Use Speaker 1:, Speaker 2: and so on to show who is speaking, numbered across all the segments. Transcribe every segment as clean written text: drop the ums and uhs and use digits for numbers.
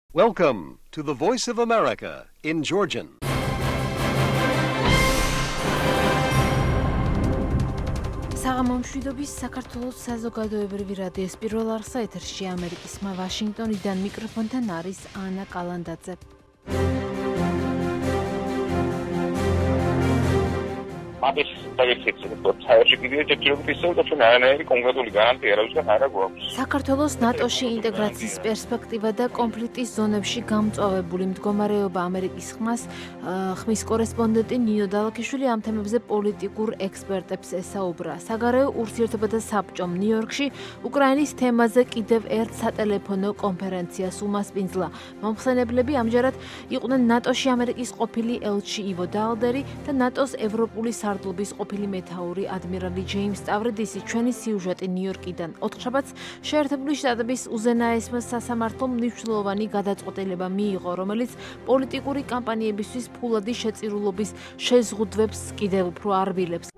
Speaker 1: Welcome to the Voice of America in Georgian.
Speaker 2: საღამომშვიდობის საქართველოს საზოგადოებრივი რადიოს პირველ არხსა ეთერში ამერიკის ვაშინგტონიდან მიკროფონთან არის ანა კალანდაძე.
Speaker 3: Mabis
Speaker 2: საქართველოს ნატოში ინტეგრაციის პერსპექტივა და კონფლიქტის ზონებში გამწვავებული მდგომარეობა ამერიკის ხმის კორესპონდენტი ნინო დალაქიშვილი ამ თემებზე პოლიტიკურ ექსპერტებს ესაუბრა. საგარეო ურთიერთობათა საბჭომ ნიუ-იორკში უკრაინის თემაზე კიდევ ერთ სატელეფონო კონფერენციას უმასპინძლა. მომხსენებლები ამჯერად იყვნენ ნატოში ამერიკის ყოფილი ელჩი ივო დაალდერი და ნატოს ევროპული სარდლობის ყოფილი მეთაური ადმირალი ჯეიმს სტავრიდისი. ჩვენი სიუჟეტი ნიუ-იორკიდან. ოთხშაბათს შეერთებული შტატების უზენაესმა სასამართლომ მნიშვნელოვანი გადაწყვეტილება მიიღო, რომელიც პოლიტიკური კამპანიებისთვის ფულადი შეწირულობის შეზღუდვებს კიდევ უფრო არბილებს.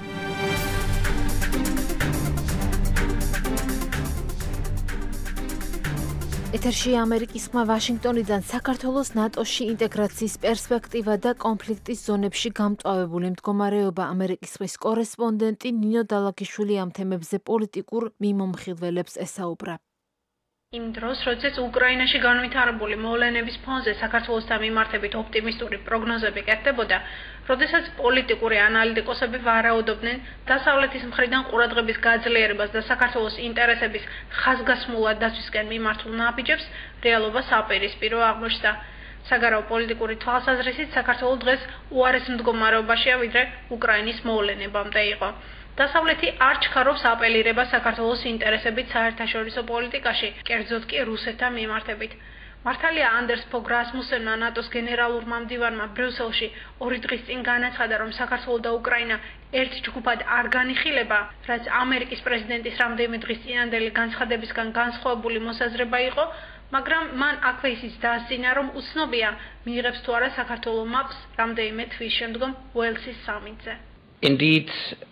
Speaker 2: ეთერში ამერიკის ვაშინგტონიდან საქართველოს ნატოში ინტეგრაციის პერსპექტივა და კონფლიქტის ზონებში გამწვავებული მდგომარეობა ამერიკის ხმის კორესპონდენტი ნინო დალაქიშვილი ამ თემებზე პოლიტიკურ მიმომხილველებს ესაუბრა.
Speaker 4: იმ დროს, როდესაც უკრაინაში განვითარებული მოვლენების ფონზე საქართველოსთან მიმართებით ოპტიმისტური პროგნოზები კეთდებოდა, როდესაც პოლიტიკური ანალიტიკოსები ვარაუდობდნენ დასავლეთის მხრიდან ყურადღების გაძლიერებას და საქართველოს ინტერესების ხაზგასმულად დაცვისკენ მიმართულ ნაბიჯებს, რეალობა საპირისპირო აღმოჩნდა. საგარეო პოლიტიკური თვალსაზრისით საქართველო დღეს უარეს მდგომარეობაშია, ვიდრე უკრაინის მოვლენებამდე იყო. დასავლეთი არ ჩქარობს აპელირება საქართველოს ინტერესებით საერთაშორისო პოლიტიკაში, კერძოდ კი რუსეთთან მიმართებით. მართალია ანდერს ფოგ რასმუსენმა ნატოს გენერალურმა მდივანმა ბრიუსელში 2 დღის წინ განაცხადა, რომ საქართველო და უკრაინა ერთ ჯგუფად არ განიხილება, რაც ამერიკის პრეზიდენტის რამდენიმე დღის წინანდელი განცხადებისგან განსხვავებული მოსაზრება იყო, მაგრამ მან აქვე ისიც დაასწინა, რომ უცნობია მიიღებს თუ არა საქართველო მაპს რამდენიმე თვის შემდგომ უელსის სამიტზე.
Speaker 5: Indeed,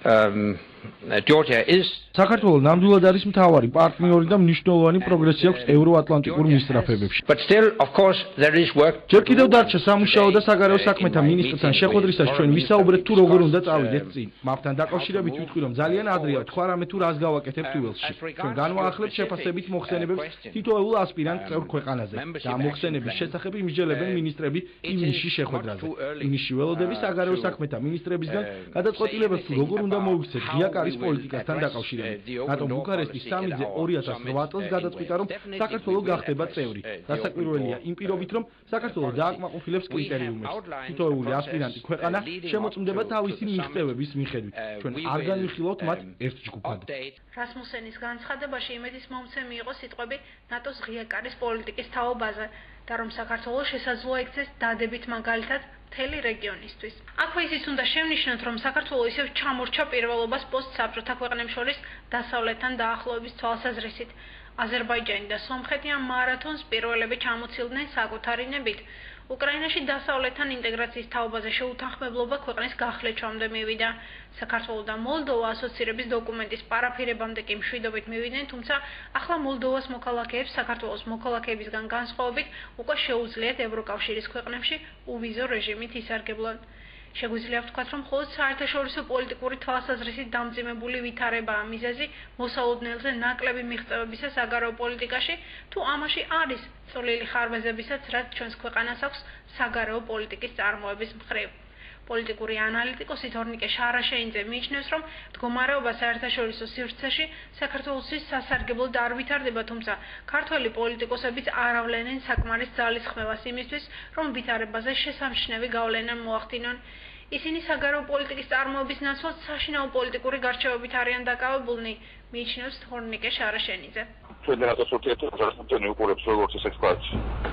Speaker 5: Georgia is
Speaker 6: საქართველოს ნამდვილად არის მთავარი პარტნიორი და მნიშვნელოვანი პროგრესი აქვს ევროატლანტიკურ მისწრაფებებში.
Speaker 5: but still, of course, there is work.
Speaker 6: ჯერ კიდევ დარჩა სამუშაო და საგარეო საქმეთა მინისტრთან შეხვედრისას ჩვენ ვისაუბრეთ თუ როგორ უნდა წავიდეთ წინ. მათთან დაკავშირებით ვიტყვი, რომ ძალიან ადრეა თქვა რამე თუ რას გავაკეთებთ უელსში. ჩვენ განვაახლებთ შეფასებით მოხსენებებს თითოეულ ასპირანტ წევრ ქვეყანაზე და მოხსენების შესახებ იმსჯელებენ მინისტრები ივნისში შეხვედრაზე. ივნისში ველოდები საგარეო საქმეთა მინისტრებისგან გადაწყვეტილებას თუ როგორ უნდა მოიქცეთ ღიაკარის პოლიტიკასთან დაკავშირებით. რატომ ბუქარესტის სამიტზე 2008 წელს გადაწყვიტა, რომ საქართველო გახდება წევრი. დასაკვირველია იმ პირობით, რომ საქართველო დააკმაყოფილებს კრიტერიუმებს. თითოეული ასპირანტი ქვეყანა შემოწმდება თავისი მიღწევების მიხედვით. ჩვენ არ განვიხილავთ მათ ერთ ჯგუფად.
Speaker 4: რასმუსენის განცხადებაში იმედის მომცემი იყო სიტყვები ნატოს ღიაკარის პოლიტიკის თაობაზე და რომ საქართველოს შესაძლოა იქცეს დადებით მაგალითად მთელი რეგიონისთვის. აქვე ისიც უნდა შევნიშნოთ, რომ საქართველო ისევ ჩამორჩა პირველობას პოსტსაბჭოთა ქვეყნებს შორის დასავლეთთან დაახლოების თვალსაზრისით. აზერბაიჯანი და სომხეთი ამ მარათონს პირველები ჩამოცილდნენ საკუთარი ნებით. უკრაინაში დასავლეთთან ინტეგრაციის თაობაზე შეუთანხმებლობა ქვეყნის გახლეჩვამდე მივიდა. საქართველო და მოლდოვა ასოცირების დოკუმენტის პარაფირებამდე კი მშვიდობით მივიდნენ, თუმცა ახლა მოლდოვას მოქალაქეებს საქართველოს მოქალაქეებისგან განსხვავებით უკვე შეუძლიათ ევროკავშირის ქვეყნებში უვიზო რეჟიმით ისარგებლონ. შეგვიძლია ვთქვათ, რომ მხოლოდ საერთაშორისო პოლიტიკური თვალსაზრისით დამძიმებული ვითარებაა მიზეზი მოსალოდნელზე ნაკლები მიღწევებისა საგარეო პოლიტიკაში, თუ ამაში არის წვლილი ხარვეზებისაც, რაც ჩვენს ქვეყანას აქვს საგარეო პოლიტიკის წარმოების მხრივ. პოლიტიკური ანალიტიკოსი თორნიკე შარაშეინძე მიიჩნევს, რომ მდგომარეობა საერთაშორისო სივრცეში საქართველოსთვის სასარგებლოდ არ ვითარდება, თუმცა ქართველი პოლიტიკოსებიც არ ავლენენ საკმარის ძალისხმევას იმისთვის, რომ ვითარებაზე შესამჩნევი გავლენა მოახდინონ. ისინი საგარეო პოლიტიკის წარმოების ნაცვლად საშინაო პოლიტიკური გარჩევებით არიან დაკავებულნი, მიიჩნევს თორნიკე შარაშენიძე.
Speaker 3: ჩვენ ნატოს ურთიერთობებს უყურებს როგორც ისე ვთქვათ,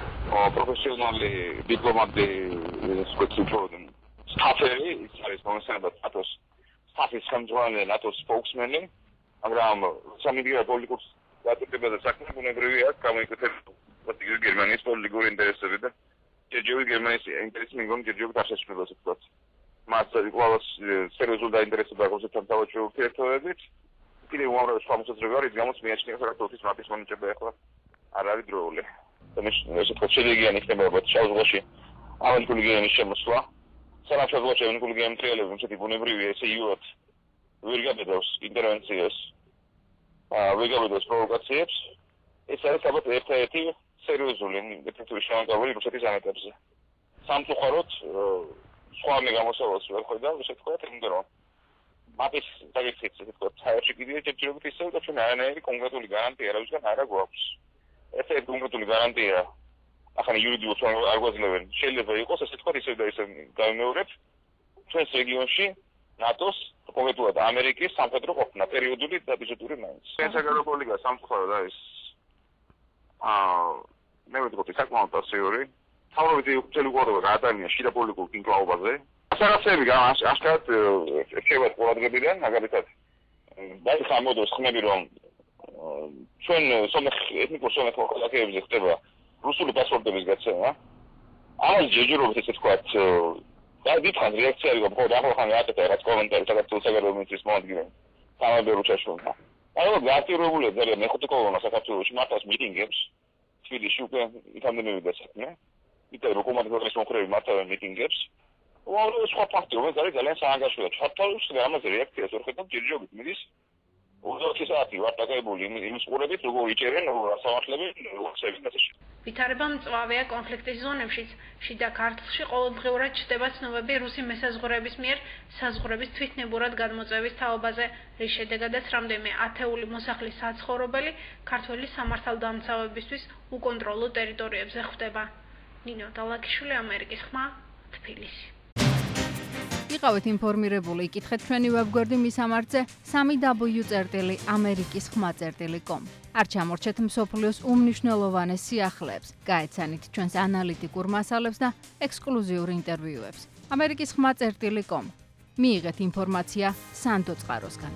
Speaker 3: პროფესიონალი დიპლომატი სპეციალისტი სტაფერი, ის არის მომსახურება ნატოს სტაფის ხელმძღვანელი, ნატოს სპოუქსმენი, მაგრამ სამედია პოლიტიკურ დაწესებაზე საქმე ბუნებრივია გამოიკეთება გერმანიის პოლიტიკური ინტერესები და ჯერჯერობით გერმანიის ინტერესი მიგონი ჯერჯერობით არ შეშფოთებს ვთქვათ. მას ყოველს სერიოზულად დაინტერესება რუსეთთან თავაჩე ურთიერთობებით. კიდევ უამრავი სხვა მოსაზრება არის, გამოც მიაჩნია საქართველოს მაპის მონიტორინგი ახლა არ არის დროული. ესე თქვა შედეგიანი ხდება შავ ზღვაში ამერიკული გენის შემოსვლა. სანამ შავ ზღვაში ამერიკული გენის მთიელები ისეთი ბუნებრივი ესე იურად ვერ გაბედავს ინტერვენციას, ვერ გაბედავს პროვოკაციებს. ეს არის ალბათ ერთ-ერთი სერიოზული ეფექტური შემოღავი რუსეთის ანეტებზე. სამწუხაროდ სხვა მეგამოსავალს ვერ ხედავ, ესე თქვა, იმიტომ რომ მაპის დაგეცეთ, ესე თქვა, საერთო კიდევ ჯერჯერობით ისევ და ჩვენ არანაირი კონკრეტული გარანტია არავისგან არ გვაქვს. ერთ-ერთი კონკრეტული გარანტია ახალი იურიდიულად არ გვაძლევენ. შეიძლება იყოს, ესე თქვა, ისევ და ისევ გამეორებ ჩვენს რეგიონში ნატოს კონკრეტულად ამერიკის სამხედრო ყოფნა პერიოდული და ბიუჯეტური მაინც. საგარეო პოლიტიკა სამწუხაროდ არის მე ვიტყოდი საკმაოდ პასიური. თავრობითი უწელი უყურება გადაანია შიდა პოლიტიკურ კინკლაობაზე. ასარაცები აშკარად რჩება ყურადღებიდან, მაგალითად დაიხამოდოს ხმები, რომ ჩვენ ეთნიკურ სომეხ მოქალაქეებზე ხდება რუსული პასპორტების გაცემა. ამას ჯერჯერობით ესე თქვათ დიდხანს რეაქცია იყო, მხოლოდ ახლახან გააკეთა რაღაც კომენტარი საქართველოს საგარეო მინისტრის მოადგილემ სამაბერ რუჩაშვილმა. ალბათ გააქტიურებულია ძალიან მეხუთე კოლონა საქართველოში მართავს მიტინგებს. თბილისში უკვე იქამდე მივიდა საქმე. იტა როკომატების მომხრეები მართავენ მიტინგებს. უბრალოდ სხვა ფაქტი, რომელიც არის ძალიან საანგარიშოა. ჩათვალისწინებთ ამაზე რეაქციას ვერ ხედავთ ჯერჯერობით მიდის 20 საათი ვარ დაგებული იმის ყურებით, როგორ იჭერენ, როგორ ასამართლებენ, როგორ ხსევენ და ასე.
Speaker 4: ვითარება მწვავეა კონფლიქტის ზონებშიც. შიდა ქართლში ყოველდღიურად ჩნდება ცნობები რუსი მესაზღვრეების მიერ საზღვრების თვითნებურად გადმოწევის თაობაზე, რის შედეგადაც რამდენიმე ათეული მოსახლის საცხოვრებელი ქართველი სამართალდამცავებისთვის უკონტროლო ტერიტორიებზე ხვდება. ნინო დალაკიშვილი, ამერიკის ხმა, თბილისი.
Speaker 7: იყავით ინფორმირებული, იკითხეთ ჩვენი ვებგვერდი მისამართზე 3w.amerikisxma.com. არ ჩამორჩეთ მსოფლიოს უმნიშვნელოვანეს სიახლეებს, გაეცანით ჩვენს ანალიტიკურ მასალებს და ექსკლუზიურ ინტერვიუებს. amerikisxma.com. მიიღეთ ინფორმაცია სანდო წყაროსგან.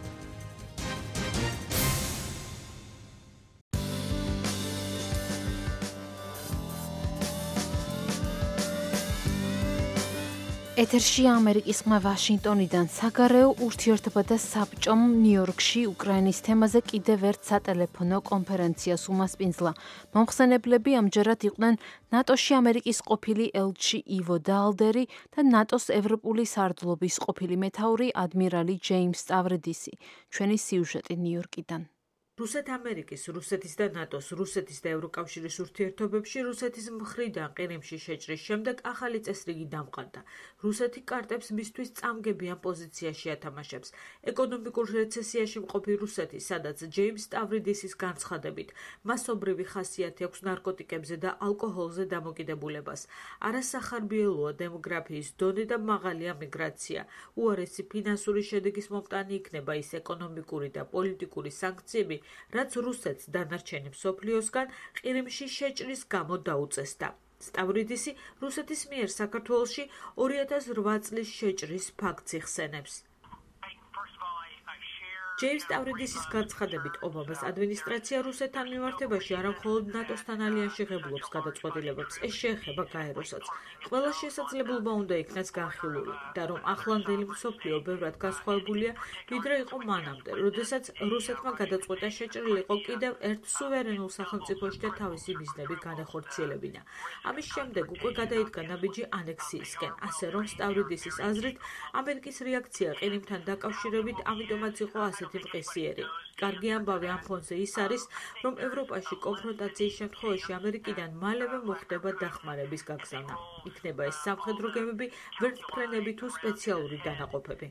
Speaker 2: ეთერში ამერიკის ხმა ვაშინგტონიდან საგარეო ურთიერთობა და საბჭომ ნიუ-იორკში უკრაინის თემაზე კიდევ ერთ სატელეფონო კონფერენციას უმასპინძლა. მომხსენებლები ამჯერად იყვნენ ნატოში ამერიკის ყოფილი ელჩი ივო დალდერი და ნატოს ევროპული სარდლობის ყოფილი მეთაური ადმირალი ჯეიმს სტავრიდისი. ჩვენი სიუჟეტი ნიუ-იორკიდან.
Speaker 8: რუსეთ-ამერიკის, რუსეთის და ნატოს, რუსეთის და ევროკავშირის ურთიერთობებში რუსეთის მხრიდან ყირიმში შეჭრის შემდეგ ახალი წესრიგი დამყარდა. რუსეთი კარტებს მისთვის წამგებიან პოზიციაში ათამაშებს. ეკონომიკურ რეცესიაში მყოფი რუსეთი, სადაც ჯეიმს სტავრიდისის განცხადებით, მასობრივი ხასიათი აქვს ნარკოტიკებზე და ალკოჰოლზე დამოკიდებულებას. არასახარბიელოა დემოგრაფიის დონე და მაღალია მიგრაცია. უარესი ფინანსური შედეგის მომტანი იქნება ის ეკონომიკური და პოლიტიკური სანქციები, რაც რუსეთს დანარჩენი მსოფლიოსგან ყირიმში შეჭრის გამო დაუწესდა. სტავრიდისი რუსეთის მიერ საქართველოში 2008 წლის შეჭრის ფაქტს იხსენებს. ჯეიმს სტავრიდისის განცხადებით, ობამას ადმინისტრაცია რუსეთთან მიმართებაში არამხოლოდ ნატოსთან ალიანსში ღებულობს გადაწყვეტილებებს, ეს შეეხება გაეროსაც. ყველა შესაძლებლობა უნდა იქნას განხილული და რომ ახლანდელი მსოფლიო ბევრად განსხვავებულია, ვიდრე იყო მანამდე, როდესაც რუსეთმა გადაწყვეტა შეჭრილიყო კიდევ ერთ სუვერენულ სახელმწიფოში და თავისი მიზნები განეხორციელებინა. ამის შემდეგ უკვე გადაიდგა ნაბიჯი ანექსიისკენ, ასე რომ სტავრიდისის აზრით, ამერიკის რეაქცია ყირიმთან დაკავშირებით ამიტომაც იყო ასეთი მყისიერი. კარგი ამბავი ამ ფონზე ის არის, რომ ევროპაში კონფრონტაციის შემთხვევაში ამერიკიდან მალევე მოხდება დახმარების გაგზავნა. იქნება ეს სამხედრო გემები, ვერტმფრენები თუ სპეციალური დანაყოფები.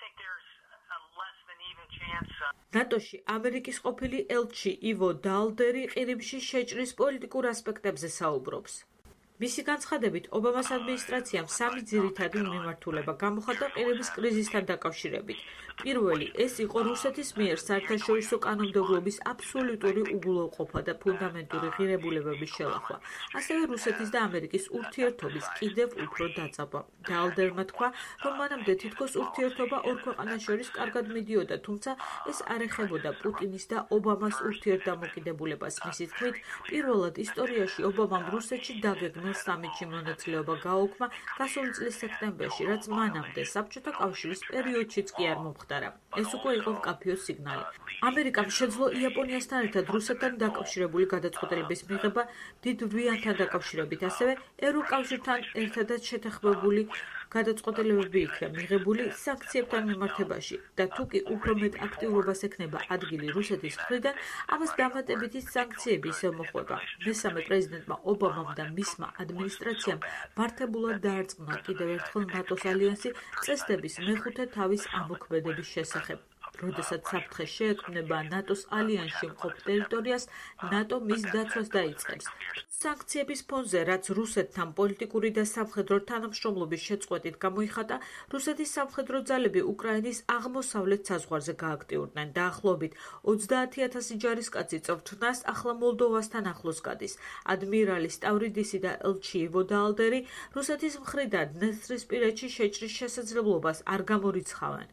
Speaker 8: ნატოში ამერიკის ყოფილი ელჩი ივო დალდერი ყირიმში შეჭრის პოლიტიკურ ასპექტებზე საუბრობს. მისი განცხადებით, ობამას ადმინისტრაციამ სამი ძირითადი მიმართულება გამოხატა ყირიმის კრიზისთან დაკავშირებით. პირველი, ეს იყო რუსეთის მიერ საერთაშორისო კანონმდებლობის აბსოლუტური უგულოყოფა და ფუნდამენტური ღირებულებების შელახვა, ასევე რუსეთის და ამერიკის ურთიერთობის კიდევ უფრო დაძაბვა. დალდერმა თქვა, რომ მანამდე თითქოს ურთიერთობა ორ ქვეყანას შორის კარგად მიდიოდა, თუმცა ეს არ ეხებოდა პუტინის და ობამას ურთიერთდამოკიდებულებას. მისი თქმით, პირველად ისტორიაში ობამამ რუსეთში დაგეგმა რეგიონულ სამიტში მონაწილეობა გააუქმა გასული წლის სექტემბერში, რაც მანამდე საბჭოთა კავშირის პერიოდშიც კი არ მომხდარა. ეს უკვე იყო მკაფიო სიგნალი. ამერიკამ შეძლო იაპონიასთან ერთად რუსეთთან დაკავშირებული გადაწყვეტილების მიღება დიდ რვიანთან დაკავშირებით, ასევე ევროკავშირთან ერთადაც შეთანხმებული გადაწყვეტილებები იქნა მიღებული სანქციებთან მიმართებაში და თუ კი უფრო მეტ აქტიურობას ექნება ადგილი რუსეთის მხრიდან, ამას დამატებითი სანქციები ისევ მოხვება. მესამე პრეზიდენტმა ობამამ და მისმა ადმინისტრაციამ მართებულად დაარწმუნა კიდევ ერთხელ ნატოს ალიანსი წესდების მეხუთე თავის ამოქმედების შესახებ. როდესაც საფრთხე შეექმნება ნატოს ალიანსში მყოფ ტერიტორიას, ნატო მის დაცვას დაიწყებს. სანქციების ფონზე, რაც რუსეთთან პოლიტიკური და სამხედრო თანამშრომლობის შეწყვეტით გამოიხატა, რუსეთის სამხედრო ძალები უკრაინის აღმოსავლეთ საზღვარზე გააქტიურდნენ. დაახლოებით 30,000 ჯარისკაცი წვრთნას ახლა მოლდოვასთან ახლოს გადის. ადმირალი სტავრიდისი და ელჩი ივო დაალდერი რუსეთის მხრიდან დნესტრისპირეთში შეჭრის შესაძლებლობას არ გამორიცხავენ.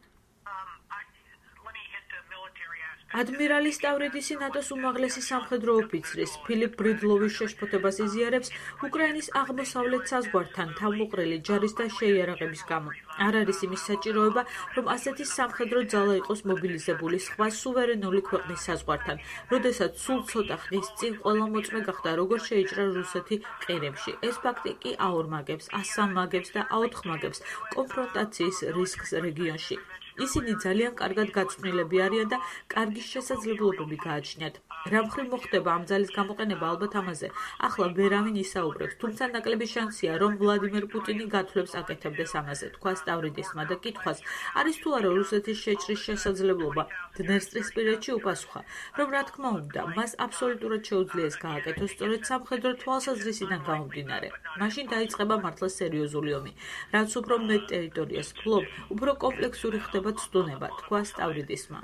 Speaker 8: ადმირალი სტავრიდისი ნატოს უმაღლესი სამხედრო ოფიცრის ფილიპ ბრიდლოვის შეშფოთებას იზიარებს უკრაინის აღმოსავლეთ საზღვართან თავმოყრილი ჯარის და შეიარაღების გამო. არ არის იმის საჭიროება, რომ ასეთი სამხედრო ძალა იყოს მობილიზებული სხვა სუვერენული ქვეყნის საზღვართან, როდესაც სულ ცოტა ხნის წინ ყველა მოწმე გახდა, როგორ შეიჭრა რუსეთი ყირიმში. ეს ფაქტი კი აორმაგებს, ასამაგებს და აოთხმაგებს კონფრონტაციის რისკს რეგიონში. ისინი ძალიან კარგად გაწვრთნილები არიან და კარგი შესაძლებლობები გააჩნიათ. რა მხრივ მოხდება ამ ძალის გამოყენება, ალბათ ამაზე ახლა ვერავინ ისაუბრებს, თუმცა ნაკლები შანსია, რომ ვლადიმერ პუტინი გათვლებს აკეთებდეს ამაზე, თქვა სტავრიდისმა და კითხვას, არის თუ არა რუსეთის შეჭრის შესაძლებლობა. დნესტრისპირეთში უპასუხა, რომ რა თქმა უნდა, მას აბსოლუტურად შეუძლია ეს გააკეთოს სწორედ სამხედრო თვალსაზრისიდან გამომდინარე. მაშინ დაიწყება მართლა სერიოზული ომი. რაც უფრო მეტ ტერიტორიას ფლობ, უფრო კომპლექსური ხდება ცდუნება, თქვა სტავრიდისმა.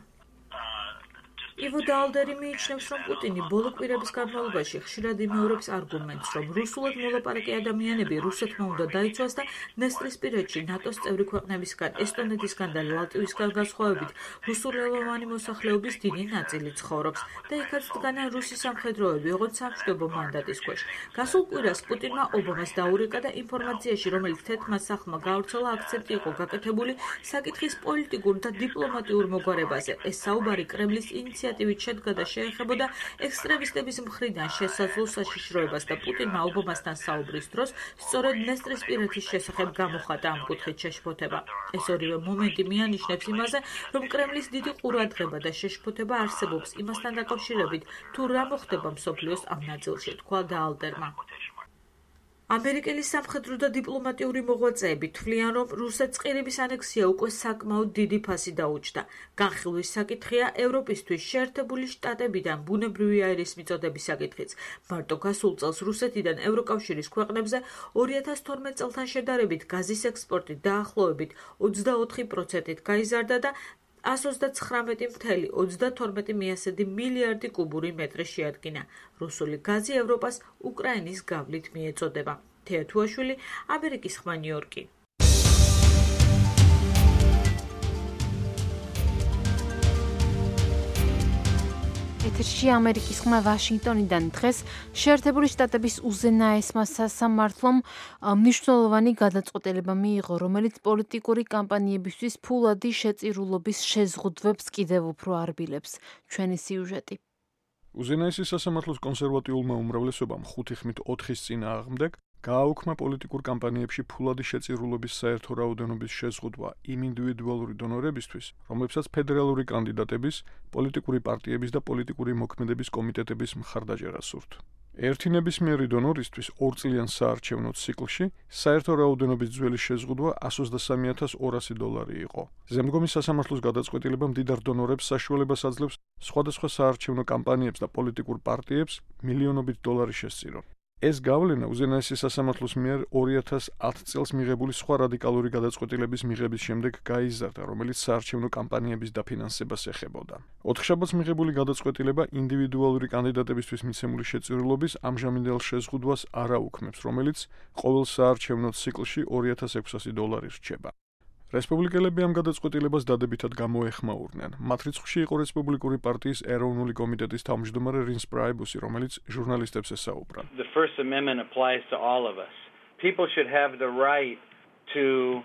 Speaker 8: ივო დაალდერი მიიჩნევს, რომ პუტინი ბოლო კვირების განმავლობაში ხშირად იმეორებს არგუმენტს, რომ რუსულად მოლაპარაკე ადამიანები რუსეთმა უნდა დაიცვას და დნესტრისპირეთში ნატოს წევრი ქვეყნებისგან, ესტონეთისგან და ლატვიისგან განსხვავებით, რუსულენოვანი მოსახლეობის დიდი ნაწილი ცხოვრობს და იქაც დგანან რუსი სამხედროები, ოღონდ სამშვიდობო მანდატის ქვეშ. გასულ კვირას პუტინმა ობამას დაურეკა და ინფორმაციაში, რომელიც თეთრმა სახლმა გაავრცელა, აქცენტი იყო გაკეთებული საკითხის პოლიტიკურ და დიპლომატიურ მოგვარებაზე. ეს საუბარი კრემლის ინიციატივით შედგა და შეეხებოდა ექსტრემისტების მხრიდან შესაძლო საშიშროებას და პუტინმა ობამასთან საუბრის დროს სწორედ დნესტრისპირეთის შესახებ გამოხატა ამ კუთხით შეშფოთება. ეს ორივე მომენტი მიანიშნებს იმაზე, რომ კრემლის დიდი ყურადღება და შეშფოთება არსებობს იმასთან დაკავშირებით, თუ რა მოხდება მსოფლიოს ამ ნაწილში, თქვა დაალდერმა. ამერიკელი სამხედრო და დიპლომატიური მოღვაწეები თვლიან, რომ რუსეთს ყირიმის ანექსია უკვე საკმაოდ დიდი ფასი დაუჯდა. განხილვის საკითხია ევროპისთვის შეერთებული შტატებიდან ბუნებრივი აირის მიწოდების საკითხიც. მარტო გასულ წელს რუსეთიდან ევროკავშირის ქვეყნებზე 2012 წელთან შედარებით გაზის ექსპორტი დაახლოებით 24%-ით გაიზარდა და 139,32 მილიარდი კუბური მეტრი შეადგინა. რუსული გაზი ევროპას უკრაინის გავლით მიეწოდება. თეა თუაშვილი, ამერიკის ხმა, ნიუ-იორკი.
Speaker 2: ეთერში ამერიკის ხმა ვაშინგტონიდან დღეს შეერთებული შტატების უზენაესმა სასამართლომ მნიშვნელოვანი გადაწყვეტილება მიიღო, რომელიც პოლიტიკური კამპანიებისთვის ფულადი შეწირულობის შეზღუდვებს კიდევ უფრო არბილებს. ჩვენი სიუჟეტი.
Speaker 9: უზენაესი სასამართლოს კონსერვატიულმა უმრავლესობამ 5-4 წინააღმდეგ გააუქმა პოლიტიკურ კამპანიებში ფულადი შეწირულობის საერთო რაოდენობის შეზღუდვა იმ ინდივიდუალური დონორებისთვის, რომლებსაც ფედერალური კანდიდატების, პოლიტიკური პარტიების და პოლიტიკური მოქმედების კომიტეტების მხარდაჭერა სურთ. ერთი ნებისმიერი დონორისთვის 2 წლიან საარჩევნო ციკლში საერთო რაოდენობის ძველი შეზღუდვა $133,200 იყო. ზემდგომი სასამართლოს გადაწყვეტილება მდიდარ დონორებს საშუალებას აძლევს სხვადასხვა საარჩევნო კამპანიებს და პოლიტიკურ პარტიებს მილიონობით დოლარი შესწირონ. ეს გავლენა უზენაესი სასამართლოს მიერ 2010 წელს მიღებული სხვა რადიკალური გადაწყვეტილების მიღების შემდეგ გაიზარდა, რომელიც საარჩევნო კამპანიების დაფინანსებას ეხებოდა. ოთხშაბათს მიღებული გადაწყვეტილება ინდივიდუალური კანდიდატებისთვის მიცემული შეწირულობის ამჟამინდელ შეზღუდვას არ აუქმებს, რომელიც ყოველ საარჩევნო ციკლში $2,600 რჩება. რესპუბლიკელები ამ გადაწყვეტილებას დადებითად გამოეხმაურნენ. მათ რიცხვში იყო რესპუბლიკური პარტიის ეროვნული კომიტეტის თავმჯდომარე რინს პრაიბუსი, რომელიც ჟურნალისტებს ესაუბრა.
Speaker 10: The First Amendment applies to all of us. People should have the right to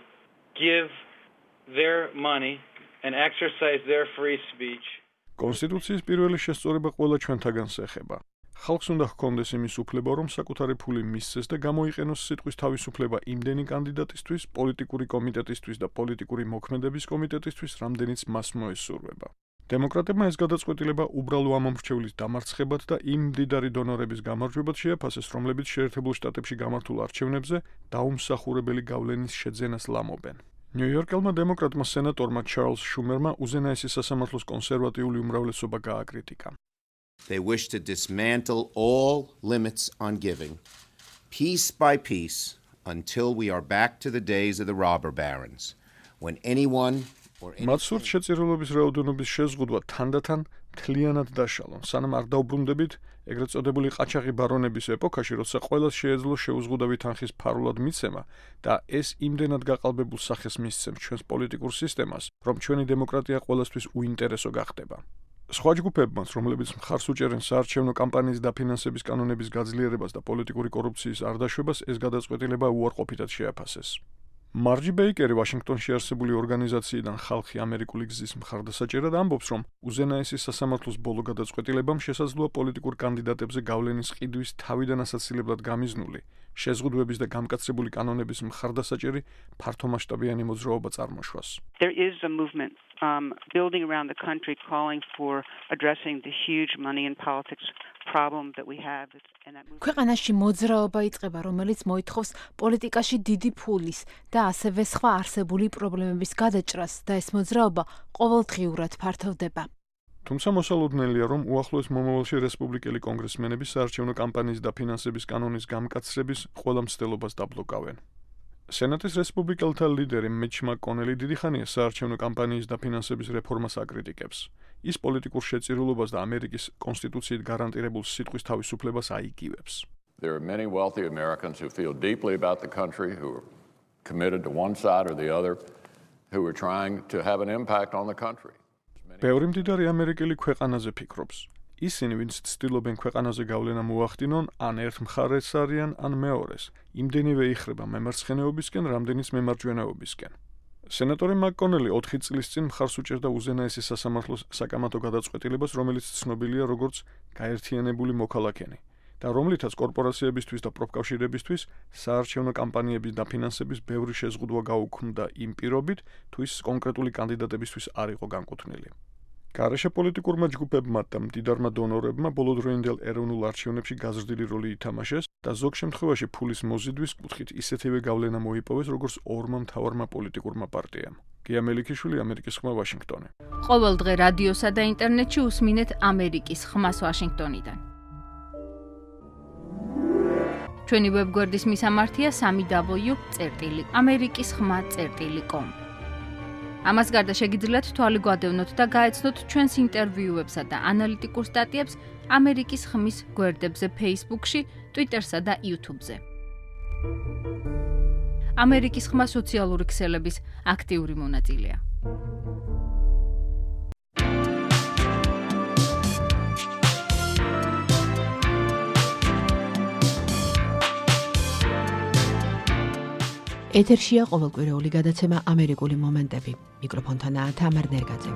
Speaker 10: give their money and exercise their free speech.
Speaker 9: კონსტიტუციის პირველი შესწორება ყველა ჩვენთაგანს ეხება. ხალხს უნდა ჰქონდეს იმის უფლება, რომ საკუთარი ფული მისცეს და გამოიყენოს სიტყვის თავისუფლება იმდენი კანდიდატისთვის, პოლიტიკური კომიტეტისთვის და პოლიტიკური მოქმედების კომიტეტისთვის, რამდენიც მას მოესურვება. დემოკრატებმა ეს გადაწყვეტილება უბრალო ამომრჩევლის დამარცხებად და იმ მდიდარი დონორების გამარჯვებად შეაფასეს, რომლებიც შეერთებულ შტატებში გამართულ არჩევნებზე დაუმსახურებელი გავლენის შეძენას ლამობენ. ნიუ-იორკელმა დემოკრატმა სენატორმა ჩარლზ შუმერმა უზენაესი სასამართლოს კონსერვატიული უმრავლესობა გააკრიტიკა.
Speaker 11: They wish to dismantle all limits on giving, piece by piece, until we are back to the days of the robber barons, when anyone or
Speaker 9: მათ სურთ შეწირულობის რაოდენობის შეზღუდვა თანდათან მთლიანად დაშალონ, სანამ არ დაუბრუნდებით ეგრეთ წოდებული ყაჩაღი ბარონების ეპოქაში, როცა ყველას შეეძლო შეუზღუდავი თანხის ფარულად მიცემა და ეს იმდენად გაყალბებულ სახეს მისცემს ჩვენს პოლიტიკურ სისტემას, რომ ჩვენი დემოკრატია ყველასთვის უინტერესო გახდება. სხვა ჯგუფებმაც, რომლებიც მხარს უჭერენ საარჩევნო კამპანიის დაფინანსების კანონების გაძლიერებას და პოლიტიკური კორუფციის არ დაშვებას, ეს გადაწყვეტილება უარყოფითად შეაფასეს. მარჯი ბეიკერი ვაშინგტონში არსებული ორგანიზაციიდან ხალხი ამერიკული გზის მხარდასაჭერად ამბობს, რომ უზენაესი სასამართლოს ბოლო გადაწყვეტილებამ შესაძლოა პოლიტიკურ კანდიდატებზე გავლენის ყიდვის თავიდან ასაცილებლად გამიზნული, შეზღუდვების და გამკაცრებული კანონების მხარდასაჭერი ფართომასშტაბიანი მოძრაობა წარმოშვას.
Speaker 12: There is a movement building around the country calling for addressing the huge money in politics problem that we have.
Speaker 2: ქვეყანაში მოძრაობა იწყება, რომელიც მოითხოვს პოლიტიკაში დიდი ფულის და ასევე სხვა არსებული პრობლემების გადაჭრას და ეს მოძრაობა ყოველდღიურად ფართოვდება.
Speaker 9: თუმცა მოსალოდნელია, რომ უახლოეს მომავალში რესპუბლიკელი კონგრესმენები საარჩევნო კამპანიის დაფინანსების კანონის გამკაცრების ყველა მცდელობას დაბლოკავენ. სენატის რესპუბლიკელთა ლიდერი მიჩ მაკონელი დიდი ხანია საარჩევნო კამპანიის დაფინანსების რეფორმას აკრიტიკებს. ის პოლიტიკურ შეწირულობას და ამერიკის კონსტიტუციით გარანტირებულ სიტყვის თავისუფლებას აიგივებს.
Speaker 13: There are many wealthy Americans who feel deeply about the country, who are committed to one side or the other, who are trying to have an impact on the country.
Speaker 9: ბევრი მდიდარი ამერიკელი ქვეყანაზე ფიქრობს. ისინი, ვინც ცდილობენ ქვეყანაზე გავლენა მოახდინონ, ან ერთ მხარეს არიან, ან მეორეს. იმდენივე იხრება მემარცხენეობისკენ, რამდენიც მემარჯვენეობისკენ. სენატორი მაკონელი 4 წლის წინ მხარს უჭერდა უზენაესი სასამართლოს საკამათო გადაწყვეტილებას, რომელიც ცნობილია როგორც გაერთიანებული მოქალაქენი და რომლითაც კორპორაციებისთვის და პროფკავშირებისთვის საარჩევნო კამპანიების დაფინანსების ბევრი შეზღუდვა გაუქმდა იმ პირობით, თუ ის კონკრეტული კანდიდატებისთვის არ იყო განკუთვნილი. გარეშე პოლიტიკურმა ჯგუფებმა და მდიდარმა დონორებმა ბოლოდროინდელ ეროვნულ არჩევნებში გაზრდილი როლი ითამაშეს და ზოგ შემთხვევაში ფულის მოზიდვის კუთხით ისეთივე გავლენა მოიპოვეს, როგორც ორმა მთავარმა პოლიტიკურმა პარტიამ. გია მელიქიშვილი, ამერიკის ხმა, ვაშინგტონი.
Speaker 7: ყოველდღე რადიოსა და ინტერნეტში უსმინეთ ამერიკის ხმას ვაშინგტონიდან. ჩვენი ვებგვერდის მისამართია www.amerikiskhma.com. ამას გარდა შეგიძლიათ თვალი გვადევნოთ და გაეცნოთ ჩვენს ინტერვიუებსა და ანალიტიკურ სტატიებს ამერიკის ხმის გვერდებზე Facebook-ში, Twitter-სა და YouTube-ზე. ამერიკის ხმა სოციალური ქსელების აქტიური მონაწილეა.
Speaker 14: ეთერშია ყოველკვირეული გადაცემა ამერიკული მომენტები. მიკროფონთანაა თამარ ნერგაძე.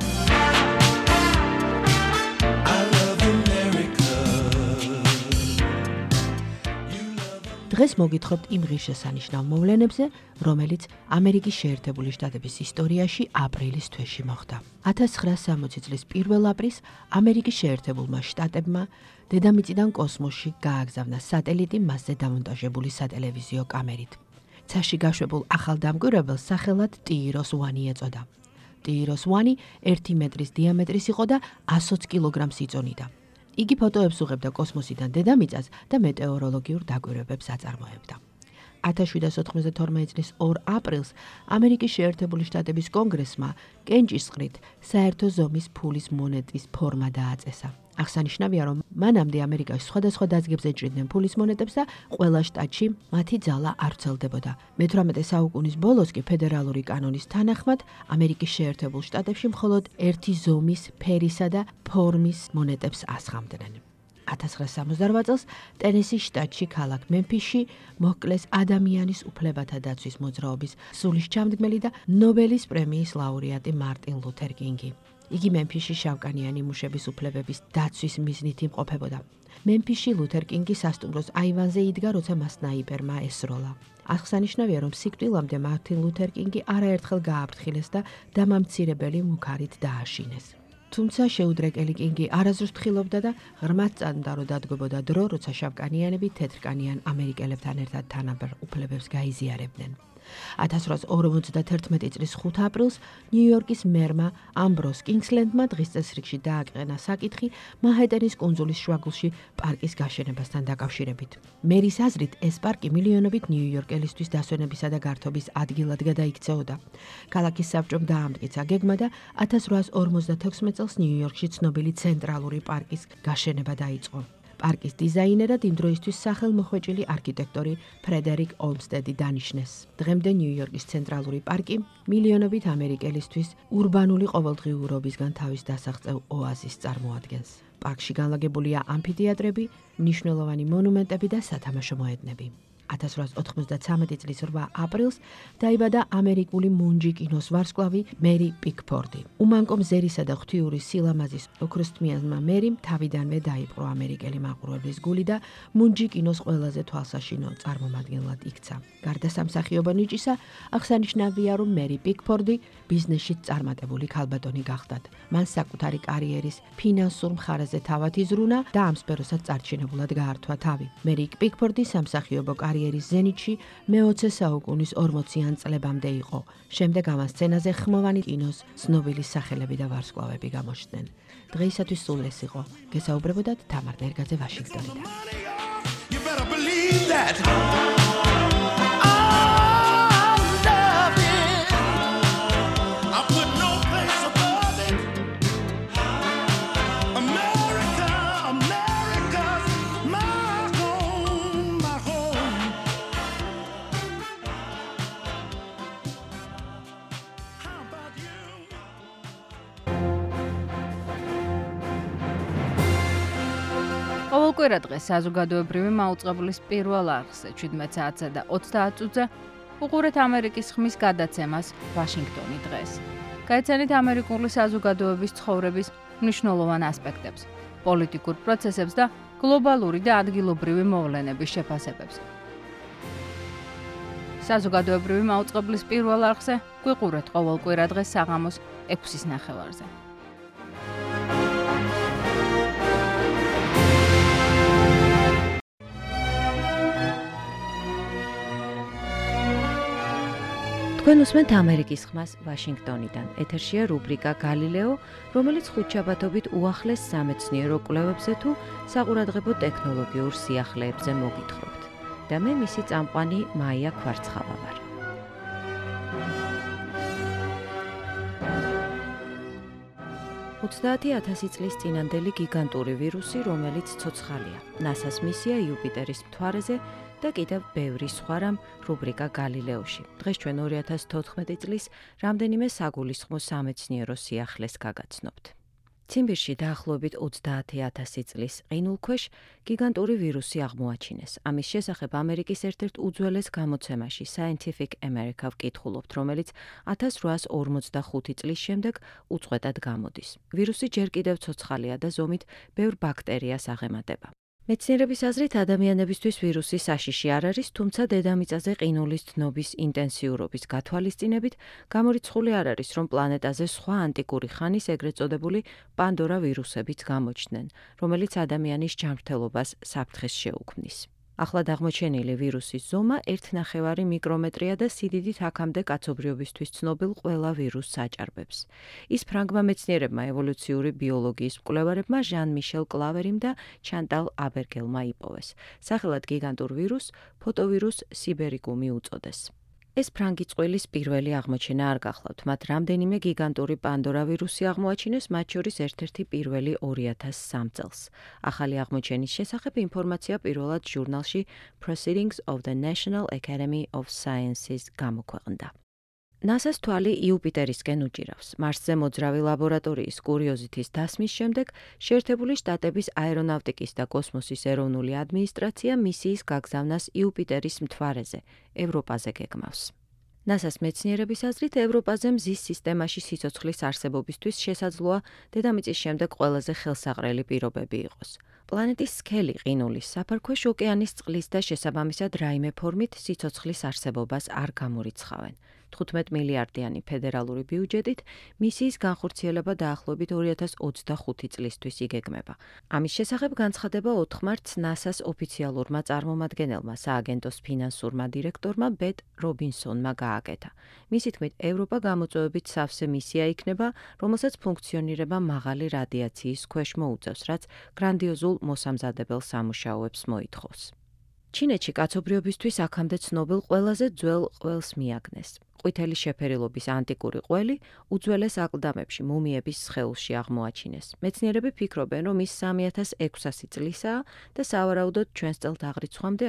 Speaker 14: დღეს მოგითხრობთ იმ ღირსშესანიშნავ მოვლენებზე, რომელიც ამერიკის შეერთებული შტატების ისტორიაში აპრილის თვეში მოხდა. 1960 წლის 1 აპრილს ამერიკის შეერთებულმა შტატებმა დედამიწიდან კოსმოსში გააგზავნა სატელიტი მასზე დამონტაჟებული სატელევიზიო კამერით. ცაში გაშვებულ ახალ დამკვირვებელს სახელად ტიიროს 1 ეწოდა. ტიიროს 1 1 მეტრის დიამეტრის იყო და 120 კილოგრამს იწონიდა. იგი ფოტოებს უღებდა კოსმოსიდან დედამიწას და მეტეოროლოგიურ დაკვირვებებს აწარმოებდა. 1792 წლის 2 აპრილს ამერიკის შეერთებული შტატების კონგრესმა კენჭისყრით საერთო ზომის ფულის მონეტის ფორმა დააწესა. აღსანიშნავია, რომ მანამდე ამერიკაში სხვადასხვა დაზგებზე ჭრიდნენ ფულის მონეტებს და ყველა შტატში მათი ძალა არ ვრცელდებოდა. მე-18 საუკუნის ბოლოს კი ფედერალური კანონის თანახმად ამერიკის შეერთებულ შტატებში მხოლოდ ერთი ზომის, ფერისა და ფორმის მონეტებს ასხამდნენ. 1968 წელს ტენესის შტატში ქალაქ მემფისში მოკლეს ადამიანის უფლებათა დაცვის მოძრაობის სულისჩამდგმელი და ნობელის პრემიის ლაურეატი მარტინ ლუთერ კინგი. იგი მემფისში შავკანიანი მუშების უფლებების დაცვის მიზნით იმყოფებოდა. მემფისში ლუთერ კინგი სასტუმროს აივანზე იდგა, როცა მას სნაიპერმა ესროლა. აღსანიშნავია, რომ სიკვდილამდე მარტინ ლუთერ კინგი არაერთხელ გააფრთხილეს და დამამცირებელი მუქარით დააშინეს. თუმცა შეუდრეკელი კინგი არასდროს ფრთხილობდა და ღრმად წამდა, რომ დადგებოდა დრო, როცა შავკანიანები თეთრკანიან ამერიკელებთან ერთად თანაბარ უფლებებს გაიზიარებდნენ. 1851 წლის 5 აპრილს ნიუ-იორკის მერმა ამბროს კინგსლენდმა დღის წესრიგში დააყენა საკითხი მანჰეტენის კუნძულის შუაგულში პარკის გაშენებასთან დაკავშირებით. მერის აზრით, ეს პარკი მილიონობით ნიუ-იორკელისთვის დასვენებისა და გართობის ადგილად გადაიქცეოდა. ქალაქის საბჭომ დაამტკიცა გეგმა და 1856 წელს ნიუ-იორკში ცნობილი ცენტრალური პარკის გაშენება დაიწყო. პარკის დიზაინერად იმ დროისთვის სახელმოხვეჭილი არქიტექტორი ფრედერიკ ოლმსტედი დანიშნეს. დღემდე ნიუ-იორკის ცენტრალური პარკი მილიონობით ამერიკელისთვის ურბანული ყოველდღიურობისგან თავის დასაღწევ ოაზისს წარმოადგენს. პარკში განლაგებულია ამფითეატრები, მნიშვნელოვანი მონუმენტები და სათამაშო მოედნები. 1893 წლის 8 აპრილს დაიბადა ამერიკული მუნჯი კინოს ვარსკვლავი მერი პიკფორდი. უმანკო მზერისა და ღვთიური სილამაზის ოქროსთმიანმა მერიმ თავიდანვე დაიპყრო ამერიკელი მაყურებლის გული და მუნჯი კინოს ყველაზე თვალსაშინო წარმომადგენლად იქცა. გარდა სამსახიობო ნიჭისა, აღსანიშნავია, რომ მერი პიკფორდი ბიზნესშიც წარმატებული ქალბატონი გახდათ. მან საკუთარი კარიერის ფინანსურ მხარეზე თავად იზრუნა და ამ სფეროსაც წარჩინებულად გაართვა თავი. მერი პიკფორდი სამსახიობო კარიერის ზენიტში მე-20 საუკუნის 40-იან წლებამდე იყო. შემდეგ ამას სცენაზე ხმოვანი კინოს ცნობილი სახელები და ვარსკვლავები გამოჩნდნენ. დღეისათვის სულ ეს იყო. გესაუბრებოდათ თამარ ნერგაძე ვაშინგტონიდან.
Speaker 7: ყოველკვირა დღეს საზოგადოებრივი მაუწყებლის პირველ არხზე 17 საათსა და 30 წუთზე უყურეთ ამერიკის ხმის გადაცემას ვაშინგტონი დღეს. გაეცანით ამერიკული საზოგადოების ცხოვრების მნიშვნელოვან ასპექტებს, პოლიტიკურ პროცესებს და გლობალური და ადგილობრივი მოვლენების შეფასებებს. საზოგადოებრივი მაუწყებლის პირველ არხზე გვიყურეთ ყოველკვირა დღეს საღამოს 6:30-ზე.
Speaker 15: თქვენ უსმენთ ამერიკის ხმას ვაშინგტონიდან. ეთერშია რუბრიკა გალილეო, რომელიც ხუთშაბათობით უახლეს სამეცნიერო კვლევებზე თუ საყურადღებო ტექნოლოგიურ სიახლეებზე მოგითხრობთ. და მე მისი წამყვანი მაია ქვარცხავა ვარ. $30,000 წლის წინანდელი გიგანტური ვირუსი, რომელიც ცოცხალია. NASA-ს მისია იუპიტერის მთვარეზე და კიდევ ბევრი სხვა რამ რუბრიკა გალილეოში. დღეს ჩვენ 2014 წლის რამდენიმე საგულისხმო სამეცნიერო სიახლეს გაგაცნობთ. ციმბირში დაახლოებით 30,000 წლის ყინულქვეშ გიგანტური ვირუსი აღმოაჩინეს. ამის შესახებ ამერიკის ერთ-ერთ უძველეს გამოცემაში Scientific America ვკითხულობთ, რომელიც 1845 წლის შემდეგ უწყვეტად გამოდის. ვირუსი ჯერ კიდევ ცოცხალია და ზომით ბევრ ბაქტერიას აღემატება. მეცნიერების აზრით ადამიანებისთვის ვირუსი საშიში არ არის, თუმცა დედამიწაზე ყინულის დნობის ინტენსიურობის გათვალისწინებით გამორიცხული არ არის, რომ პლანეტაზე სხვა ანტიკური ხანის ეგრეთ წოდებული პანდორა ვირუსებიც გამოჩნდნენ, რომელიც ადამიანის ჯანმრთელობას საფრთხეს შეუქმნის. ახლად აღმოჩენილი ვირუსის ზომა 1.5 მიკრომეტრია და სიდიდით აქამდე კაცობრიობისთვის ცნობილ ყველა ვირუსს აჭარბებს. ის ფრანგმა მეცნიერებმა ევოლუციური ბიოლოგიის მკვლევარებმა ჟან-მიშელ კლავერიმ და ჩანტალ აბერგელმა იპოვეს. სახელად გიგანტურ ვირუსს ფოტოვირუს სიბერიკუმი უწოდეს. ეს ფრანგი წყვილის პირველი აღმოჩენა არ გახლავთ. მათ რამდენიმე გიგანტური პანდორა ვირუსი აღმოაჩინეს, მათ შორის ერთ-ერთი პირველი 2003 წელს. ახალი აღმოჩენის შესახებ ინფორმაცია პირველად ჟურნალში Proceedings of the National Academy of Sciences გამოქვეყნდა. NASA-ს თვალი იუპიტერისკენ უჭირავს. მარსზე მოძრავი ლაბორატორიის კურიოზითის დასმის შემდეგ შეერთებული შტატების აერონავტიკის და კოსმოსის ეროვნული ადმინისტრაცია მისიის გაგზავნას იუპიტერის მთვარეზე, ევროპაზე გეგმავს. NASA-ს მეცნიერების აზრით, ევროპაზე მზის სისტემაში სიცოცხლის არსებობისთვის შესაძლოა დედამიწის შემდეგ ყველაზე ხელსაყრელი პირობები იყოს. პლანეტის სქელი ყინულის საფარქვეშ ოკეანის წყლის და შესაბამისად რაიმე ფორმით სიცოცხლის არსებობას არ გამორიცხავენ. 15 მილიარდიანი ფედერალური ბიუჯეტით მისიის განხორციელება დაახლოებით 2025 წლისთვის იგეგმება. ამის შესახებ განცხადება 4 მარტს NASA-ს ოფიციალურმა წარმომადგენელმა, სააგენტოს ფინანსურმა დირექტორმა ბეტ რობინსონმა გააკეთა. მისი თქმით, ევროპა გამოწვევებით სავსე მისია იქნება, რომელსაც ფუნქციონირება მაღალი რადიაციის ქვეშ მოუწევს, რაც გრანდიოზულ მოსამზადებელ სამუშაოებს მოითხოვს. ჩინეთში კაცობრიობისთვის აქამდე ცნობილ ყველაზე ძველ ყველს მიაგნეს. ყვითელი შეფერილობის ანტიკური ყველი უძველეს აკლდამებში მუმიების სხეულში აღმოაჩინეს. მეცნიერები ფიქრობენ, რომ ის 3600 წლისაა და სავარაუდოდ ჩვენს წელთაღრიცხვამდე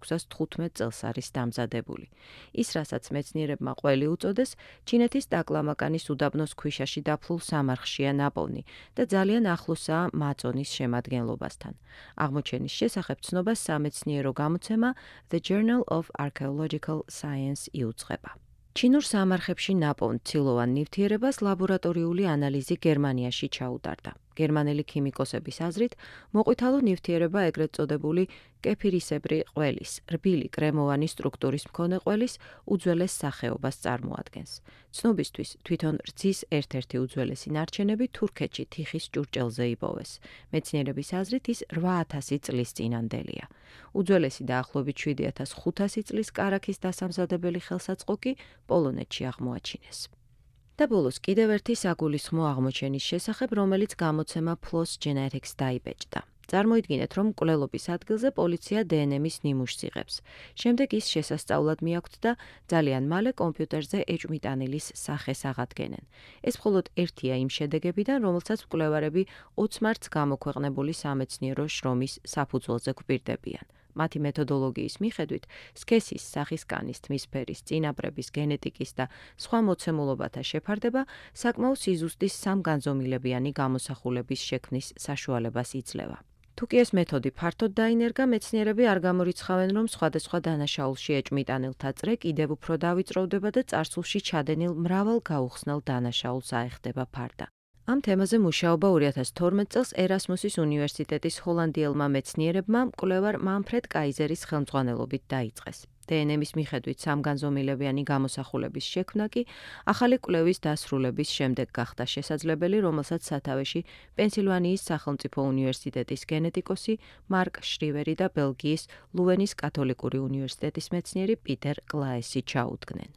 Speaker 15: 1615 წელს არის დამზადებული. ის, რასაც მეცნიერებმა ყველი უწოდეს, ჩინეთის ტაკლამაკანის უდაბნოს ქვიშაში დაფლულ სამარხშია ნაპოვნი და ძალიან ახლოსაა მაწონის შემადგენლობასთან. აღმოჩენის შესახებ ცნობას სამეცნიერო გამოცემა The Journal of Archaeological Science იუძღება. ჩინურ სამარხებში ნაპოვნ ცილოვან ნივთიერებას ლაბორატორიული ანალიზი გერმანიაში ჩაუტარდა. გერმანელი ქიმიკოსების აზრით, მოყვითალო ნივთიერება ეგრეთ წოდებული კეფირისებრი ყველის, რბილი კრემოვანი სტრუქტურის მქონე ყველის უძველეს სახეობას წარმოადგენს. ცნობისთვის, თვითონ რძის ერთ-ერთი უძველესი ნარჩენები თურქეთში თიხის ჭურჭელზე იპოვეს. მეცნიერების აზრით ის 8000 წლის წინანდელია. უძველესი დაახლოებით 7500 წლის კარაქის დასამზადებელი ხელსაწყო კი პოლონეთში აღმოაჩინეს. და ბოლოს კიდევ ერთი საგულისხმო აღმოჩენის შესახებ, რომელიც გამოცემა PLOS Genetics დაიბეჭდა. წარმოიდგინეთ, რომ მკვლელობის ადგილზე პოლიცია დნმ-ის ნიმუშს იღებს. შემდეგ ის შესასწავლად მიაქვთ და ძალიან მალე კომპიუტერზე ეჭვმიტანილის სახეს აღადგენენ. ეს მხოლოდ ერთია იმ შედეგებიდან, რომელსაც მკვლევარები 20 მარტს გამოქვეყნებული სამეცნიერო შრომის საფუძველზე გვპირდებიან. მათი მეთოდოლოგიის მიხედვით, სქესის, სახისკანის, თმისფერის, წინაპრების, გენეტიკის და სხვა მოცემულობათა შეფარდება საკმაო სიზუსტის სამგანზომილებიანი გამოსახულების შექმნის საშუალებას იძლევა. თუკი ეს მეთოდი ფართოდ დაინერგა, მეცნიერები არ გამორიცხავენ, რომ სხვადასხვა დანაშაულში ეჭვმიტანილთა წრე კიდევ უფრო დავიწროვდება და წარსულში ჩადენილ მრავალ გაუხსნელ დანაშაულს აეხდება ფარდა. ამ თემაზე მუშაობა 2012 წელს ერასმუსის უნივერსიტეტის ჰოლანდიელმა მეცნიერებმა მკვლევარ მანფრედ კაიზერის ხელმძღვანელობით დაიწყეს. დნმ-ის მიხედვით სამგანზომილებიანი გამოსახულების შექმნა კი ახალი კვლევის დასრულების შემდეგ გახდა შესაძლებელი, რომელსაც სათავეში პენსილვანიის სახელმწიფო უნივერსიტეტის გენეტიკოსი მარკ შრივერი და ბელგიის ლუვენის კათოლიკური უნივერსიტეტის მეცნიერი პიტერ კლაესი ჩაუდგნენ.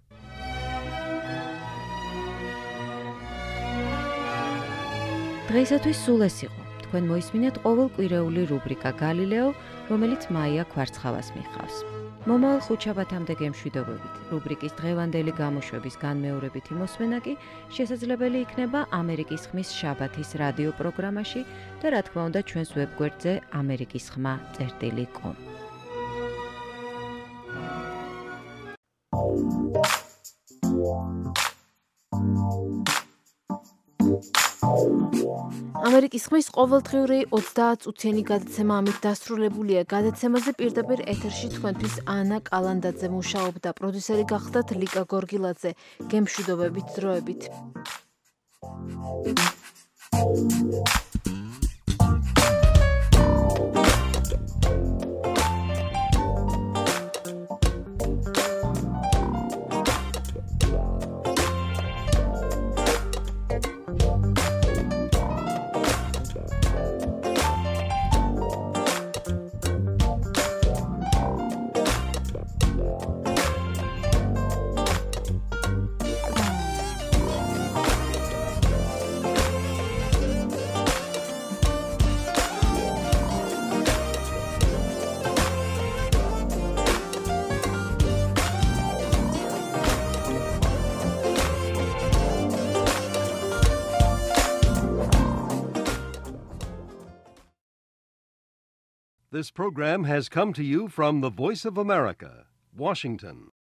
Speaker 15: დღეისათვის სულ ეს იყო. თქვენ მოისმინეთ ყოველკვირეული რუბრიკა გალილეო, რომელიც მაია ქვარცხავას მიხავს. მომავალ ხუთშაბათამდე გემშვიდობებით. რუბრიკის დღევანდელი გამოშვების განმეორებითი მოსმენა კი შესაძლებელი იქნება ამერიკის ხმის შაბათის რადიო პროგრამაში და რა თქმა უნდა ჩვენს ვებგვერდზე amerikisxma.com.
Speaker 2: ამერიკის ხმის ყოველდღიური 30 წუთიანი გადაცემა ამით დასრულებულია. გადაცემაზე პირდაპირ ეთერში თქვენთვის ანა კალანდაძე მუშაობდა, პროდიუსერი გახლდათ ლიკა გორგილაძე. გემშვიდობებით დროებით.
Speaker 1: This program has come to you from the Voice of America, Washington.